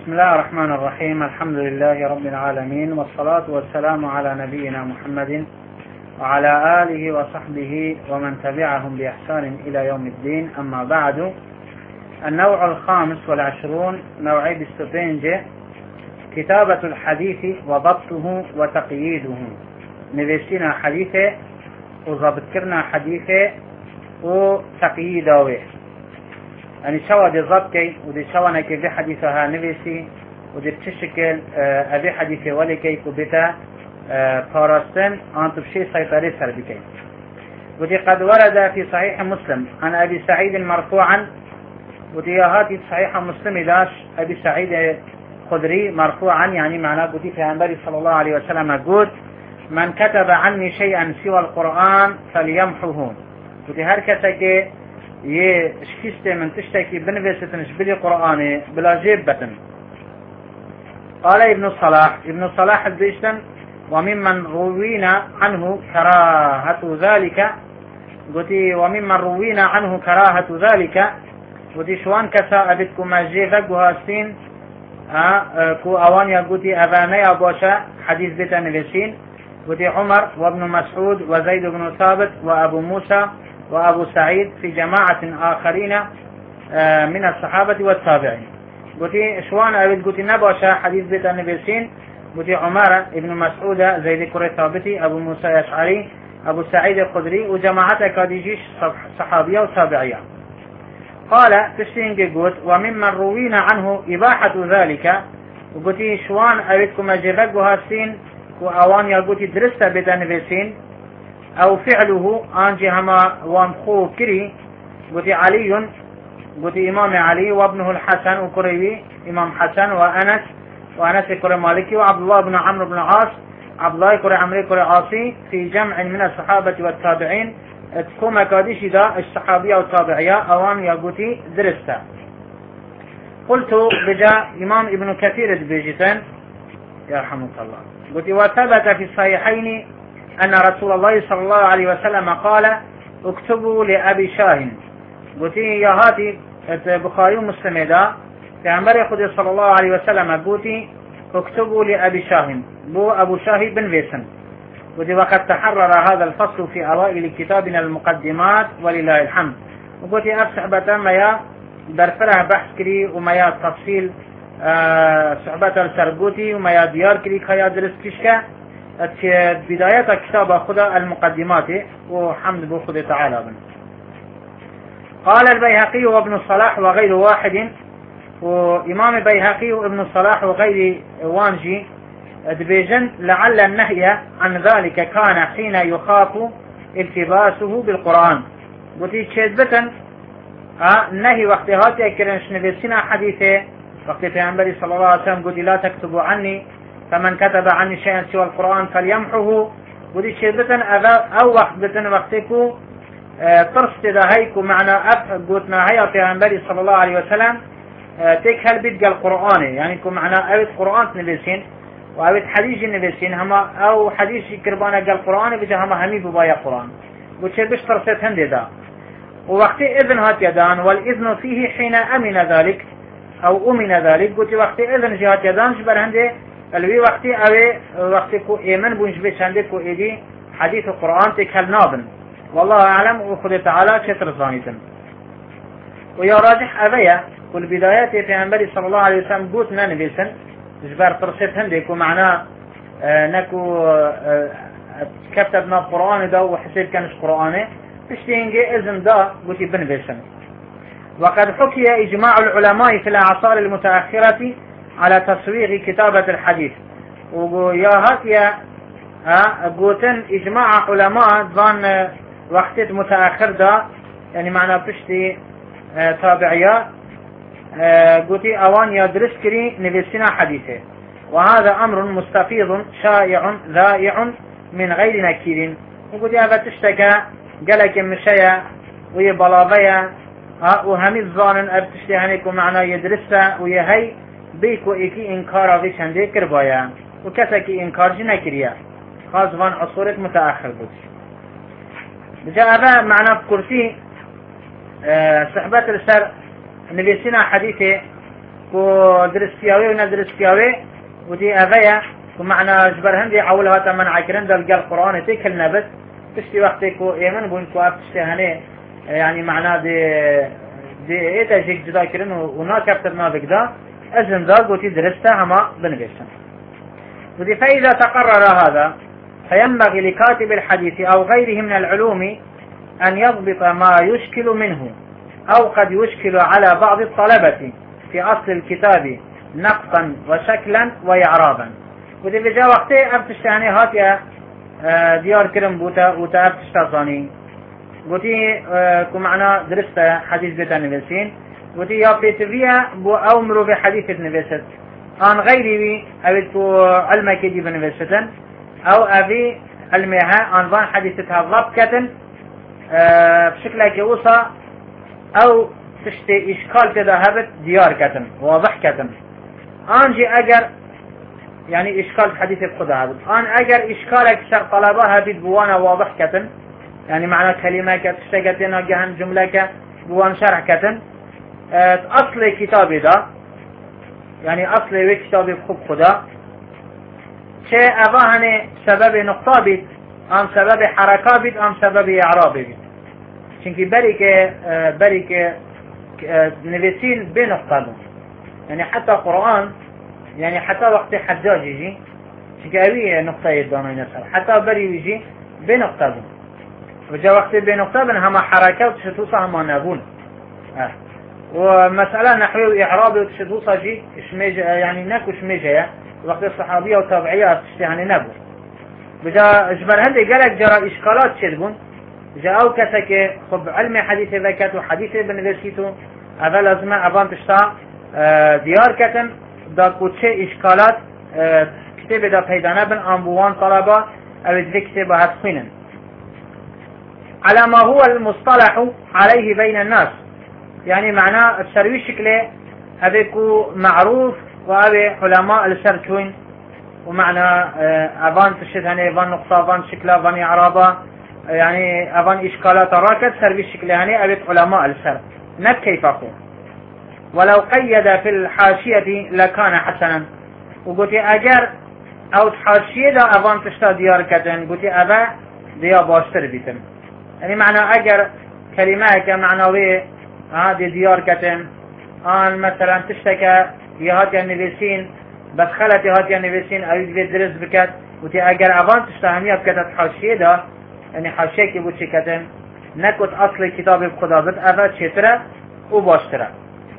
بسم الله الرحمن الرحيم. الحمد لله رب العالمين، والصلاة والسلام على نبينا محمد وعلى آله وصحبه ومن تبعهم بإحسان إلى يوم الدين. أما بعد، النوع الخامس والعشرون، نوعي بستوبينجي، كتابة الحديث وضبطه وتقييده. نبيسينا حديثه وضبطكرنا حديثه وتقييده، يعني شو دي ضبطي ودي شوانا كيف حديثها نبيسي ودي بتشكل أبي حديثه ولي كيف وبتا فارستن أن تبشي سيطري سر بكي. ودي قد ورد في صحيح مسلم عن أبي سعيد مرفوعا، ودي هاتي صحيح مسلم داش أبي سعيد خدري مرفوعا، يعني معناه ودي في أنبري صلى الله عليه وسلم قد من كتب عني شيئا سوى القرآن فليمحوه. ودي هركتك يشكيست من تشتكي بنفستنش بلي قرآني بلا جيبة. قال ابن الصلاح البيشتن: وممن روينا عنه كراهة ذلك. قلتي وممن روينا عنه كراهة ذلك، قلتي شوان كسا أبتكم أجيبك وهاستين كو أوانيا قلتي أبانيا بوشا حديث بيتا نفسين. قلتي عمر وابن مسعود وزيد بن ثابت وأبو موسى وأبو سعيد في جماعة آخرين من الصحابة والتابعين. قلتي شوان أبد قلتي نبوشا حديث بيتا نفسين. قلتي عمر ابن مسعود زيد كري ثابتي أبو موسى يشعري أبو سعيد الخدري وجماعة كاديجيش صحابية وتابعية. قال تشتين قلت وممن روينا عنه إباحة ذلك. وقلتي شوان أبدكم أجرق وهاسين وأوان يقولتي درست بيتا نفسين أو فعله أنجي هما وانخو كري. قلتي علي، قلتي إمام علي وابنه الحسن وكريوي إمام حسن وأنس كري مالكي وعبد الله بن عمرو بن عاص عبد الله كري عمري كري عاصي في جمع من الصحابة والتابعين. تقوم كاديش دا الصحابية والتابعية أوان يقولتي درستا. قلت بجاء إمام ابن كثير البيجتان يرحمك الله. قلت وثبت في الصحيحين أن رسول الله صلى الله عليه وسلم قال: اكتبوا لأبي شاهن. قلت يا هاتي بخاري ومسلم دا في عمر خدي صلى الله عليه وسلم قلت اكتبوا لأبي شاهن بو أبو شاهي بن فيسن. قلت وقد تحرر هذا الفصل في أوائل كتابنا المقدمات ولله الحمد. وقلت أصحبة ما يا برفره بحث كري وما يا تفصيل صحبة السرقوتي وما يا ديار كري خيا درس كشكا بداية كتاب خدا المقدمات وحمد بو خدا تعالى بن. قال البيهقي وابن الصلاح وغير واحد، وإمام البيهقي وابن الصلاح وغير وانجي دبيجن لعل النهي عن ذلك كان حين يخاف التباسه بالقرآن. قلت شدبة النهي وقت هاتي كرنش نبسنا حديثه وقت في صلى الله عليه وسلم قلت لا تكتبوا عني فمن كتب عني شيئا سوى القرآن فليمحه. قلت شدبة أو وقتكو ترست هيكو معنا قلتنا هيا في صلى الله عليه وسلم تيك هل بيتقى القرآن، يعني كو معنا أبد قرآن نبسين وأبد حديث نبسين هما أو حديث كربانا قال القرآن بجا هما همي ببايا قرآن. قلت بش ترست هندي دا ووقت إذن هات يدان، والإذن فيه حين أمن ذلك أو أمن ذلك. قلت وقت إذن جهات يدان شبر هندي الوي وقتي أوي وقتكو إيمن بونش بيش هندكو إيدي حديث القرآن تكهل نابن. والله أعلم وخذ تعالى كتر ظانيتن. ويا راجح أبيا والبدايات في أنبري صلى الله عليه وسلم قوتنا نبيسن جبار ترسيت هنديك ومعناه نكو كتبنا القرآن دا وحسيت كانش قرآني بشتينجي إذن دا قوتي بنبيسن. وقد حكي إجماع العلماء في الأعصار المتأخرة على تصوير كتابة الحديث. ويا هاتيا قوتن إجماع علماء ظن وقت متأخر دا، يعني معناه بشتي تابعية قوتي أوان يدرس كري نبسنا حديثه. وهذا أمر مستفيض شائع ذائع من غير نكير. وقوتي هذا تشتكى قالك مشايا ويبلابيا وهمي الظانن أبتشتي هنيكو معنا يدرسها ويهي بيكو إيكي إنكارا فيش هندي كربايا وكسكي إنكار جنكريا خاص فان عصورة متأخر بود. جاء هذا معنا بكرسي صحبات السر نبيسنا حديثه كو درستياوي وندرستياوي ودي أبايا ومعنى جبر هندي عولها تمن عكرن دل قال القرآن تيكل نبت تشتي وقتي كو إيمن بون كو أبتشتي هني يعني معنى دي إيتا جيك جدا كرن ونا كابترنا بكدا أزن دا قوتي درستا هما بنبيشن ودي فإذا تقرر هذا فينبغي لكاتب الحديث أو غيره من العلوم أن يضبط ما يشكل منه أو قد يشكل على بعض الطلبة في أصل الكتاب نقصا وشكلا وإعرابا ودي بجا وقتي أبتشتاني هاتيا ديار كرم بوتا وتا أبتشتازاني قلتي كمعنا درست حديث بيتا نفسين قلتي يا بيتفيا بو أمرو بحديث نفسد آن غيري أبيتو علمك دي بنفسدن أو أبي علمها آن فان حديثتها ضبكة بشكل كوصة أو تشتي إشكال تذهبت ديار كتن واضح كتن أنجي أجر يعني إشكال حديث بخدها أن أجر إشكالك شر طلبها بيت بوانا واضح كتن يعني معنى كلمة كتشتغتنا جهن جملة بوان شرح كتن أصل كتابي ده يعني أصل كتابي بخب خدا شيء أباهني سبب نقطة بيت أم سبب حركة بيت أم سبب إعراب بيت چونكي بريك نفسين بنقطة بيت يعني حتى القرآن يعني حتى وقت حجاج يجي چونكي أبي نقطة يدانا ينسر حتى بري يجي بنقطة بيت وجا وقت بنقطة بيت هما حركة وتشتوصة هما نابون ومسألة نحوي إعرابي وتشتوصة جي يعني ناكو شميجة وقت الصحابية والتابعية يعني نبو بجا جبر هندي قالك جرى إشكالات شدبون جا أو كسك خب علم حديث ذكات وحديث بنفسيتو هذا لازم أبان تشتا ديار كتن دا كوتشي إشكالات كتاب دا بيدانا بن أنبوان طلبة أو ذي كتاب هاتخينا على ما هو المصطلح عليه بين الناس يعني معناه الشروي شكله أبيكو معروف وأبي علماء الشركوين ومعنى أبان تشد هني أبان نقطة أبان شكله أبان إعرابة يعني أبان إشكالات راكد سربي شكله هني أبي علماء الشرك نب كيف أقول ولو قيد في الحاشية لكان حسنا وقلت أجر أو حاشية دا أبان تشتا ديار كتن قلت أبا ديار باشتر بيتن يعني معنى أجر كلمة كمعنوية هذه ديار كتن آن مثلا تشتكى يهاتي النبيسين بس خلت يهاتي النبيسين أريد بيت درس بكت وتي أجر أبان تشتهمية بكتت حاشية دا يعني حاشية كي بوشي كتن نكت أصل الكتاب بخدا بد أفاد شترة وباشترة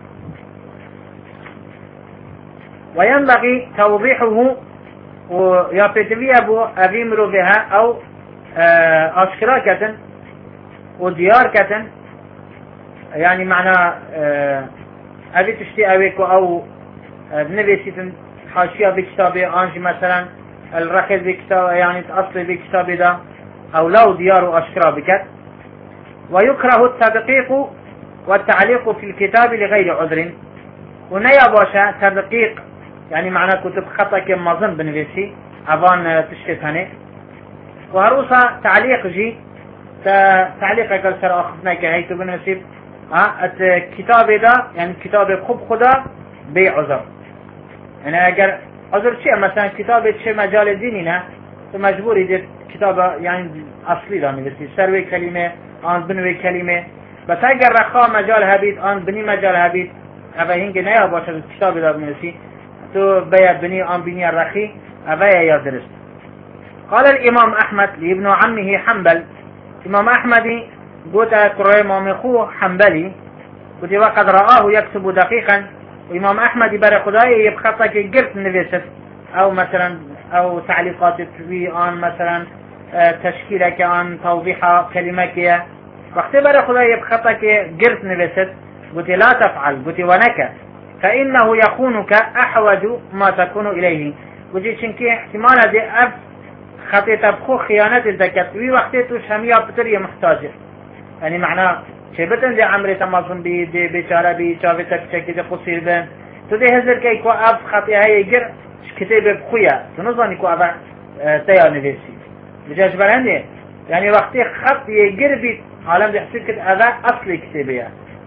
وينبغي توضيحه ويابتبي أبو أبيمرو بها أو أشكرا كتن وديار كتن يعني معنى أبي تشتي أبيكو أو بنبيسيتن حاشية بكتابي أنجي مثلا الرخص بكتاب يعني أصل بكتابي ده أو لو ديار أشكرا بكت ويكره التدقيق والتعليق في الكتاب لغير عذر ونيا باشا تدقيق يعني معنى كتب خطأ كما ظن بنفسي أبان تشكت هني وهروسا تعليق جي تعليق قال سر أخذنا كهيتو بنفسي الكتاب ده يعني كتاب خب خدا بعذر يعني أجر عذر شيء مثلا كتاب شيء مجال ديننا فمجبور يدير كتاب يعني أصلي ده نفسي سروي كلمة آن بنوي كلمة بس اگر رخا مجال هبید آن بني مجال هبید اوه هنگه نیا باشد کتاب داد نویسی تو بیا بني آن بني الرخي اوه یا درست. قال الإمام أحمد لابن عمه حنبل إمام أحمد قلت كرة إمام خو حنبلي قلت وقد رآه يكتب دقيقا وإمام أحمد بر خداي يبخطك قرت نفسه أو مثلا أو تعليقات في آن مثلا تشكيلك عن توضيح كلمك وقت بر خداي يبخطك قرت نفسه قلت لا تفعل قلت ونك فإنه يخونك أحوج ما تكون إليه قلت شنكي احتمال دي أب خطيت بخو خيانة الزكاة وي وقتي توش همية بطرية محتاجة يعني معناه شبتن دي عمري تمازن بي دي بيشارة بي شافتك شكي دي قصير بين تو دي هزر كي كو أب خطي هاي يجر كتاب بخويا تنظن كو أبا تيار نفسي بجاش برهنده يعني وقتي خط يجر بي عالم دي حسيب كت أبا أصلي كتابية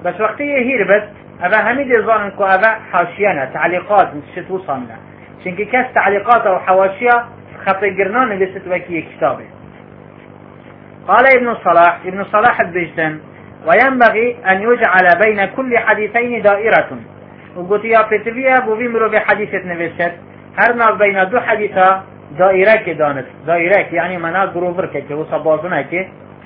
بس وقتی هیر بس اوه همین دیزانن که اوه حاشیانه تعلیقات نشت وصلنا چونکه کس تعلیقات و حواشیه خطی گرنان نویست وکی کتابه. قال ابن صلاح البجدن وينبغي أن يجعل بين كل حديثين دائرة وقلت يا بتبيا بوفيمرو بحديثة نفست هرنا بين دو حديثة دائرة كدانت دائرة يعني منا جروفر كي هو صبازنا كي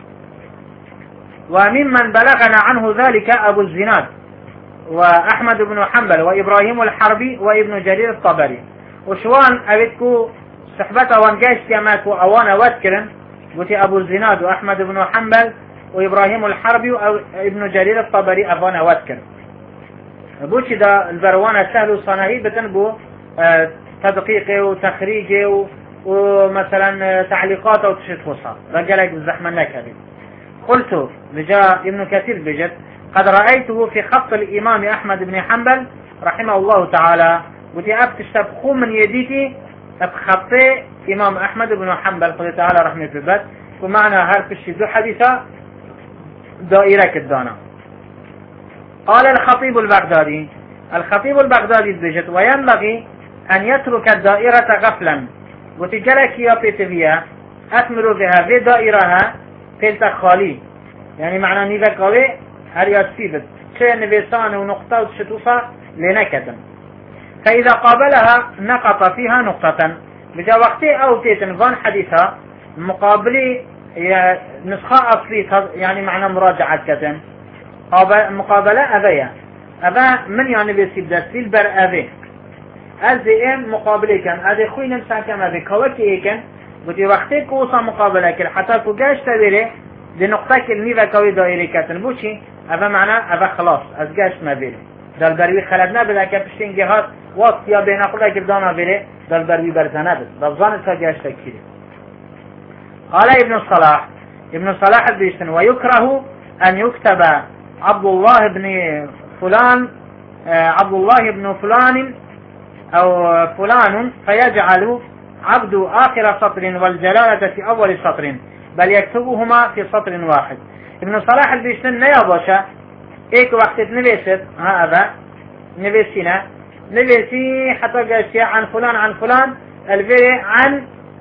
وممن بلغنا عنه ذلك أبو الزناد وأحمد بن حنبل وإبراهيم الحربي وابن جرير الطبري وشوان أبتكو صحبته وانجاش كماكو أوانا واتكرن قلت أبو الزناد وأحمد بن حنبل وإبراهيم الحربي وابن جرير الطبري أوانا واتكرن بوش دا البروانة سهل وصناهي بتنبو تدقيقه وتخريجه ومثلا تعليقاته وتشت وصا رجالك الزحمة نكبي. قلت لجاء ابن كثير بجد قد رأيته في خط الإمام أحمد بن حنبل رحمه الله تعالى ودي أبتشتب خو من يديتي بخطي إمام أحمد بن حنبل قل تعالى رحمه الله ومعنى هرفش ذو حديثة دائرة كدانا. قال الخطيب البغدادي بجد وينبغي أن يترك الدائرة غفلا وتجلك يا بيتفيا أثمر بها في دائرها تلت خالي يعني معنى نيفكاوي هر ياسيبت شيء نبيسان ونقطة وشتوصة لنكتن فإذا قابلها نقط فيها نقطة بجا وقتي أو تيتن فان حديثها مقابلي نسخة أصلي يعني معنى مراجعة كتن مقابلة أبا من يعني بيسيب دستيل بر أبي أزيئن مقابلة كان أذي خوي نمسا كم أبي كوكي إيكن بودي وقتي كوصا مقابلة كل حتى كوكاش تبيري دي نقطة كلمي وكوي دائري كتن بوشي أبا معنى أبا خلاص أزقاش مبيري دل بروي خلدنا بدا كبشتين جهات وقت يا بين أقول لك بدانا بيري دل بروي برزانه بس دل تجاش تكيري. قال ابن صلاح البيشتن ويكره أن يكتب عبد الله بن فلان أو فلان فيجعل عبد آخر سطر والجلالة في أول سطر بل يكتبهما في سطر واحد. ابن صلاح البيشتن نيابوشا ايك وقت نبيست هذا نبيسينا نبيسي حتى قاشي عن فلان الفيري عن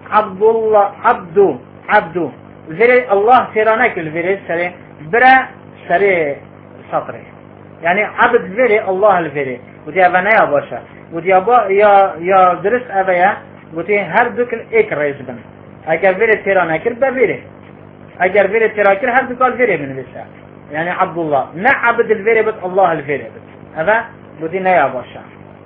عبد الفيري الله سيرانك الفيري سري برا سري سطري يعني عبد الفيري الله الفيري ودي ابا نيا باشا ودي ابا يا درس ابايا ودي هر دوك ايك ريزبن اگر فيري سيرانك الفيري اگر فيري سيراكر هر دوك الفيري من بيسا يعني عبد الله نعبد الفيري بس الله الفيري بس هذا ودي نيا باشا.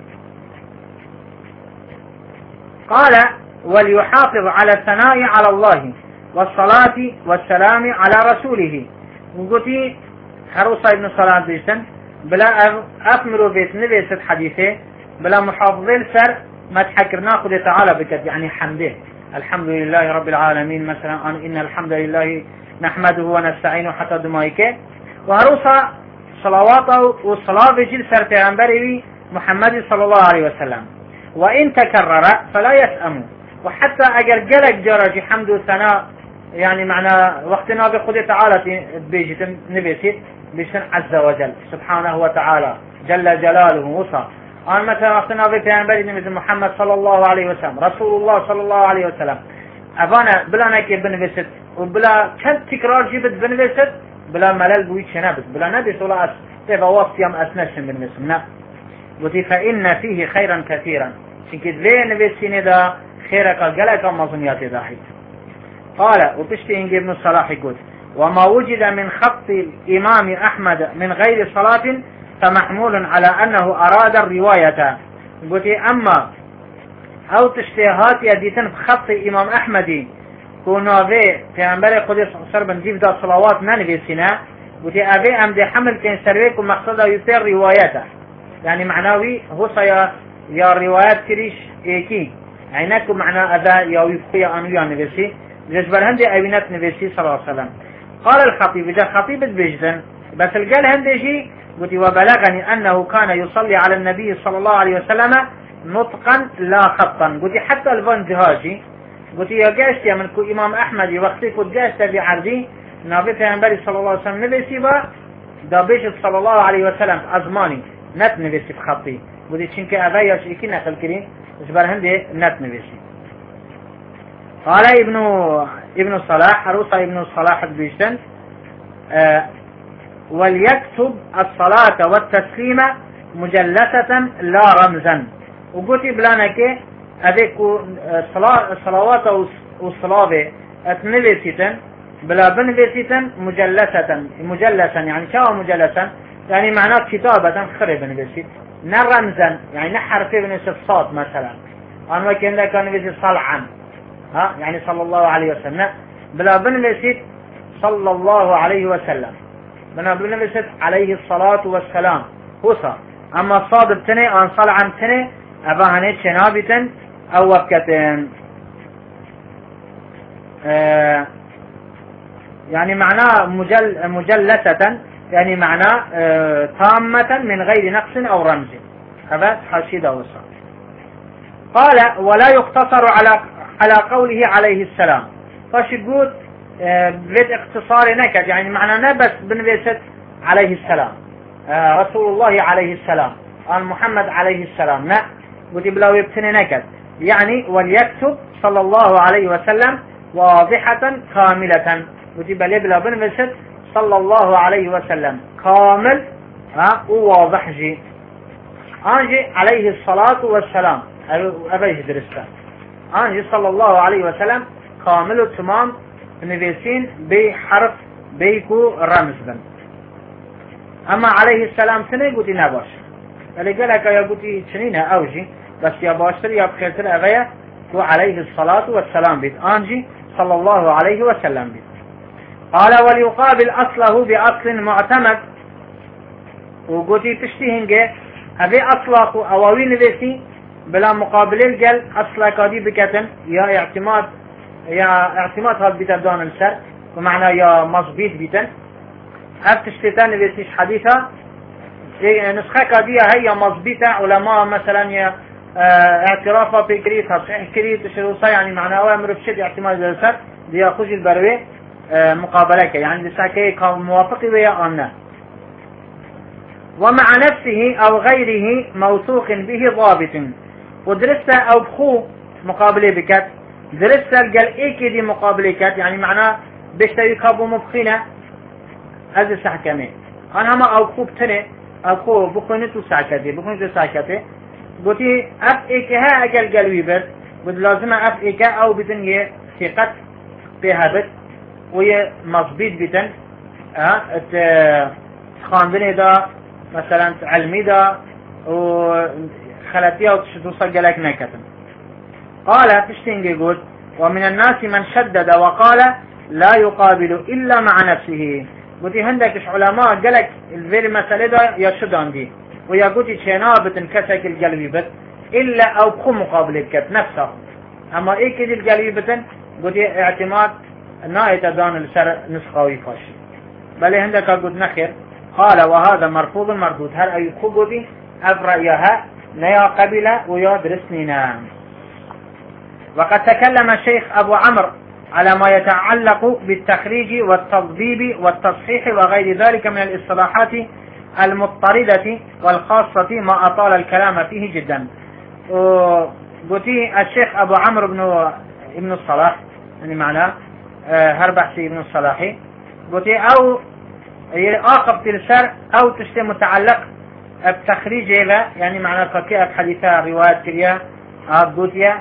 قال وليحافظ على الثناء على الله والصلاة والسلام على رسوله وقلتي حروصة ابن صلاة بيسن بلا أثمر بيت نبيست حديثه بلا محافظين سر ما تحكرنا خذ تعالى بكت يعني حمده الحمد لله رب العالمين مثلا إن الحمد لله نحمده ونستعينه حتى دمائك وهروصة صلواته والصلاة بجل سر پیغمبره محمد صلى الله عليه وسلم وإن تكرر فلا يسأم وحتى أجر جلك جرج حمد وثناء يعني معنى وقتنا بخد تعالى بيجت نبيسيت بشن عز وجل سبحانه وتعالى جل جلاله وصى أنا مثلا وقتنا بيغمبره مثل محمد صلى الله عليه وسلم رسول الله صلى الله عليه وسلم أبانا بلا نكي بنبيست وبلا كم تكرار جبت بنبيست بلا ملل بويت شنبت بلا نبي صلاة تبا وصيام أسنشن بنبيسمنا وتي فإن فيه خيرا كثيرا شنكت ليه نبيسين دا خيرك قلق مظنيات داحي. قال وبشتي إنجي ابن الصلاح يقول وما وجد من خط الإمام أحمد من غير صلاة فمحمول على أنه أراد الرواية. قلت أما أو تشتيهات يديتن بخط الإمام أحمد كونا في أنبري قدس سربن جيف دا صلوات ننبيسنا قلت أبي أمدي حمل كين سرويك ومقصده يطير روايته يعني معناوي هو يا روايات كريش إيكي عيناكم معنى أذا يا ويبقي أنويا نبيسي جزبر هندي أبينات نبيسي صلى الله عليه وسلم. قال الخطيب جاء خطيب بجدن بس القال هندي شيء قلت وبلغني أنه كان يصلي على النبي صلى الله عليه وسلم نطقا لا خطا قلت حتى الفان جهاجي قلت يا جاشتي من كو إمام أحمد وقتي كنت جاشتي بعرضي نبي في أنبري صلى الله عليه وسلم نبيسي با دا بيجت صلى الله عليه وسلم أزماني نت نويسي بخطي ودي چنك أغاياش إيكي نقل كرين جبر هندي نت نويسي. قال ابن صلاح روصى ابن صلاح بيشتن وليكتب الصلاة والتسليم مجلسة لا رمزا. وقلت بلانك أذيكو صلوات والصلاة اتنبسيتن بلا بنبسيتن مجلسا يعني شو مجلسا يعني معناه كتابة خرب بنبسيت نرمزا يعني نحرف بنبسيت صوت مثلا أنا كان لك نبسيت صلعا ها يعني صلى الله عليه وسلم بلا بنبسيت صلى الله عليه وسلم بنا بنبسيت عليه الصلاة والسلام هو صار أما صاد بتني أن صلعا بتني أباهني شنابتا أو وكتن يعني معناه مجلسة يعني معناه تامة من غير نقص أو رمز. هذا حاشية وصل. قال ولا يقتصر على قوله عليه السلام. فشقود بيت اختصار نكد يعني معناه نبس بنبيست عليه السلام رسول الله عليه السلام عن محمد عليه السلام لا قلت بلا يبتني نكد يعني وليكتب صلى الله عليه وسلم واضحة كاملة وتبقى بلا بنفسد صلى الله عليه وسلم كامل وواضح جي أنجي عليه الصلاة والسلام أبيه درسته أنجي صلى الله عليه وسلم كامل وتمام نفسين بحرف بيكو رمز بن أما عليه السلام سنة قلت نباش اللي قالك يا قلت سنين أوجي بس يا باشتر يا بخيرتر أبيه عليه الصلاة والسلام بيت أنجي صلى الله عليه وسلم بيت. قال وليقابل أصله بأصل معتمد وقلتي تشتهنجي أبي أصله أواوين بيسي بلا مقابل الجل أصلا كادي بكتن يا اعتماد هذا بتبدان السر ومعنى يا مصبيت بيتن تشتتان بيسيش حديثة نسخة كادية هي مصبيتة علماء مثلا يا اعترافها بكريتها صحيح كريت شروطها يعني معناه أوامر بشد اعتماد السر دي أخوش البروي مقابلك يعني لساكي موافق ويا أنا ومع نفسه أو غيره موثوق به ضابط ودرست أو بخو مقابلة بكت درست قال إيكي دي مقابلة كت يعني معناه بيشتري كابو مبخينة هذا سحكمي أنا ما أو بخو بتني أو بخو بخونتو ساكتي قلتي أف إيكي ها أقل قلوي بس قلت لازم أف إيكي أو بدن ثقة بها بس وهي مصبيت بتن خاندني دا مثلا علمي دا وخلاتيها وتوصل لك نكتن. قال تشتنجي قلت ومن الناس من شدد وقال لا يقابل إلا مع نفسه قلت هندك علماء قالك الفير مسألة دا يشدان دي ويا قلت شنابة كسك القلبي بس إلا أو بخو مقابل كت نفسه أما إيه كده القلبي بتن قلت اعتماد نايت دان السر نسخوي فاش بل عندك قد نخير. قال وهذا مرفوض مردود هل أي خبودي أفرأيها نيا قبلة ويا درسننا. وقد تكلم الشيخ أبو عمرو على ما يتعلق بالتخريج والتضبيب والتصحيح وغير ذلك من الاصطلاحات المضطردة والخاصة ما أطال الكلام فيه جدا. قلت الشيخ أبو عمرو ابن الصلاح يعني معناه هربحسي ابن الصلاحي قلت أو آخر تلسر أو تشتي متعلق بتخريج إلى يعني معنى فكية حديثة رواية كريا قلت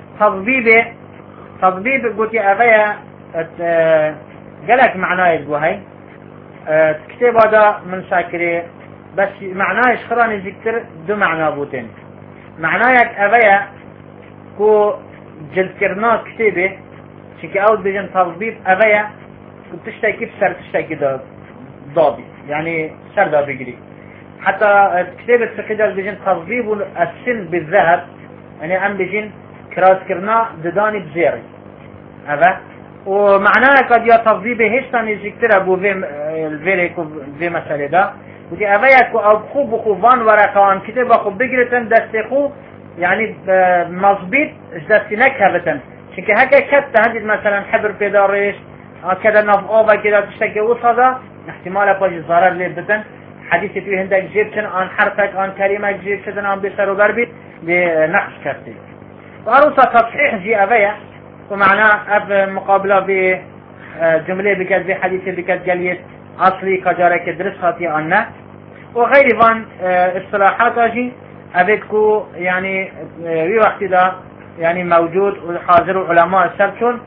تضبيب قلت أغيا قالك معناه يقوهي كتاب هذا من ساكري بس معناه يشخراني ذكر دو معنى بوتين معناه أغيا كو جلكرنا كتابه شكي أول بيجن تضبيب أغيا تشتاي كيف سر تشتاي كده ضابي يعني سر ضابي قريب حتى كتابة سكيدة بيجن تضبيب السن بالذهب يعني أم بيجن كراس كرنا دداني بزيري هذا ومعناه قد يا تضبيبه هيش تاني يذكر أبو الفيريكو في مسألة ده ودي أغيا كو أو بخو فان ورقان كتاب أخو بقرتن دستخو يعني مظبيط دستنك هبتن شكي هكا كت تهدد مثلا حبر بيداريش كده نفقوبة كده تشتكي وصدا احتمال باش ضرر لي بتن حديثي فيه هندك جيبتن عن حرفك عن كلمة جيبتن عن بسر وبربي لنقص كرتي وأروسا تصحيح جي أبيا ومعناه أب مقابلة بجملة بكت بحديثي بكت قليت أصلي كجارك درساتي عنه وغير فان اصطلاحات أجي أبدكو يعني في وقت ده يعني موجود وحاضر علماء السبتون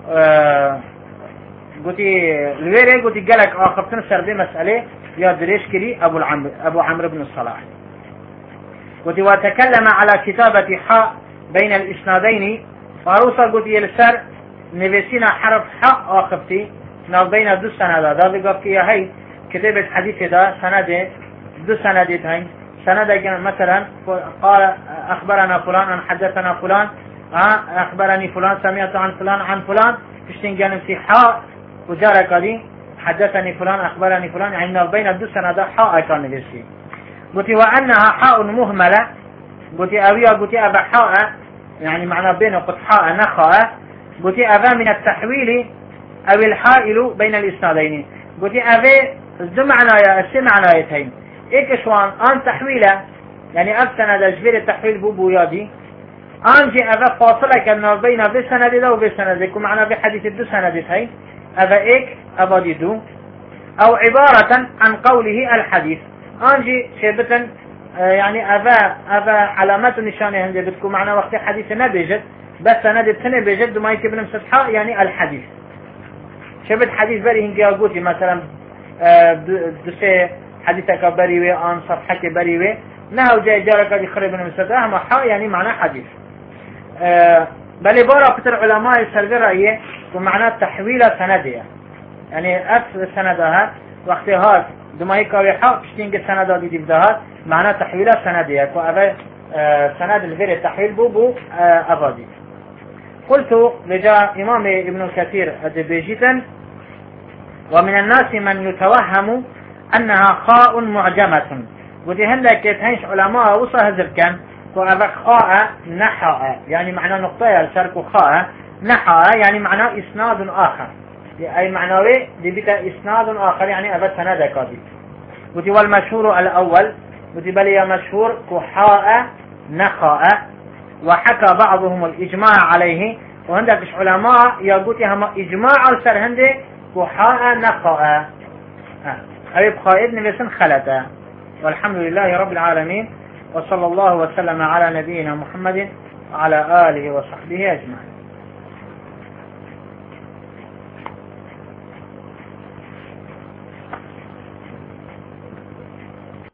قلتي الويري قلتي قالك آخرتن سر دي مسألة يا دريش كري أبو عمرو بن الصلاح قلتي وتكلم على كتابة حاء بين الإسنادين فاروسا قلتي السر نبسينا حرف حاء آخرتي نال بين دو سنة دا بقى هاي كتابة حديث دا سنة دو سنة هاي سنة مثلا قال أخبرنا فلان عن حدثنا فلان أخبرني فلان سمعت عن فلان عن فلان كشتين جانب في حاء وجارك دي حدثني فلان أخبرني فلان يعني بين الدو سنة دا حاء كان نبسي قلت وأنها حاء مهملة قلت أبيها قلت أبا حاء يعني معنى بين قد حاء نخاء قلت أبا من التحويل أو الحائل بين الإسنادين قلت أبا الدو معنى السي معنايتين إيك شوان آن تحويلة يعني أب سنة جبير التحويل بوبو يادي آن جي أبا فاصلة كان بين بسنة دا وبسنة دا كمعنا بحديث الدو سنة هاي أبا إيك أبا دي دو أو عبارة عن قوله الحديث آن جي شبتا يعني أبا علامات نشانة هنجي بتكون معنا وقت حديث نبيجت بس سنة بتنه بيجت دو ما يكبر مسطحة يعني الحديث شبت حديث بري هنجي أقولي مثلا دو سي حديثك بريوي عن صفحك بريوي نهو جاي جارك دي خرب من مسطحة ما حا يعني معنى حديث بل عبارة كتر علماء السلبي رأيه ومعنى تحويل سندية يعني أفس سندها وقتها دمائي كاوي حق بشتينج سندا دي بدها معنى تحويل سندية وأبا سند الفير التحويل بو أبادي قلت لجاء إمام ابن الكثير الدبيجيتا ومن الناس من يتوهم أنها خاء معجمة ودي هندك يتهيش علماء وصه ذلك وأبا خاء نحاء يعني معنى نقطة الشرك خاء نحاء يعني معنى إسناد آخر أي معنوي دي بك إسناد آخر يعني أبا سند كاذب ودي والمشهور الأول ودي بلي مشهور كحاء نخاء وحكى بعضهم الإجماع عليه وعندك علماء يقول هم إجماع السرهندي كحاء نخاء أي بخاء ابن بسن خلتا والحمد لله رب العالمين وصلى الله وسلم على نبينا محمد وعلى آله وصحبه أجمعين.